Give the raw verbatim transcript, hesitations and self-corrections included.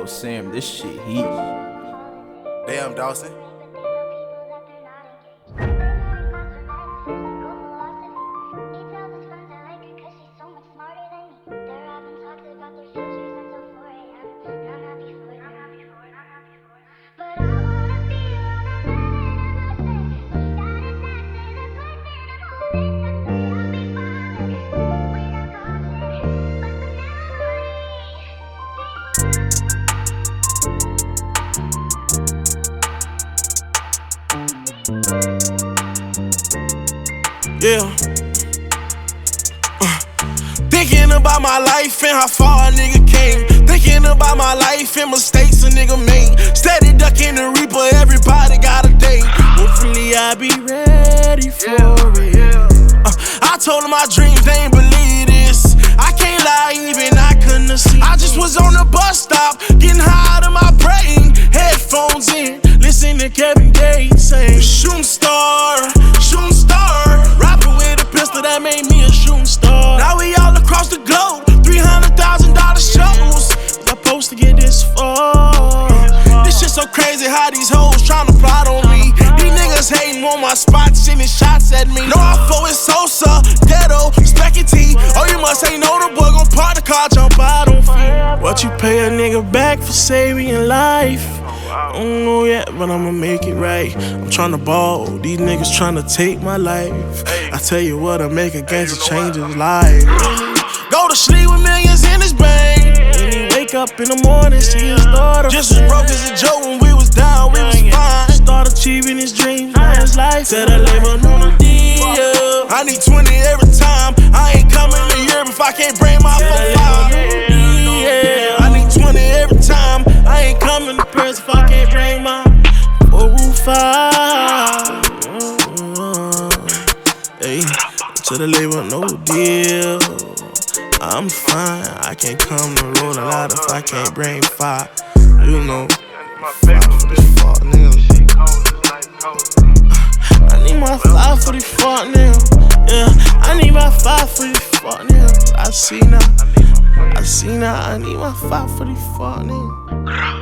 Yo, Sam, this shit heat. Damn, Dawson. Yeah. Uh. Thinking about my life and how far a nigga came. Thinking about my life and mistakes a nigga made. Steady ducking the reaper, everybody got a day. Hopefully I be ready for it. Uh. I told them my dreams, they ain't believe this. I can't lie, even I couldn't have seen. I just was on the bus stop, getting high out of my brain. Headphones in, listen to Kevin Gates say, shooting star, shooting star. Rapping with a pistol that made me a shooting star. Now we all across the globe, three hundred thousand dollar shows. Was I supposed to get this far? This shit so crazy how these hoes tryna plot on me. These niggas hating on my spot, sending shots at me. No, I foe is Sosa, Ghetto, Specky T. Oh, you must ain't know the boy gon' park the car, jump out on feet. What you pay a nigga back for saving life? I don't know yet, but I'ma make it right. I'm tryna ball, these niggas tryna take my life. I tell you what, I make a gangster change his life. Go to sleep with millions in his bank. When he wake up in the morning, see his daughter. Just as broke as a joke when we was down, we was fine. Start achieving his dreams, now his life. Said I labor on the deal. I need twenty every time. I ain't coming a year if I can't bring my phone five. Yeah, I need twenty every time. I ain't coming to press if I can't bring my four five. Hey, to the label, no deal. I'm fine, I can't come to roll a lot if I can't bring five. You know, five for this fuck nigga. I need my five for this fuck nigga. Yeah, I need my five for this fuck nigga. I see now, I see now, I need my five for this fuck nigga.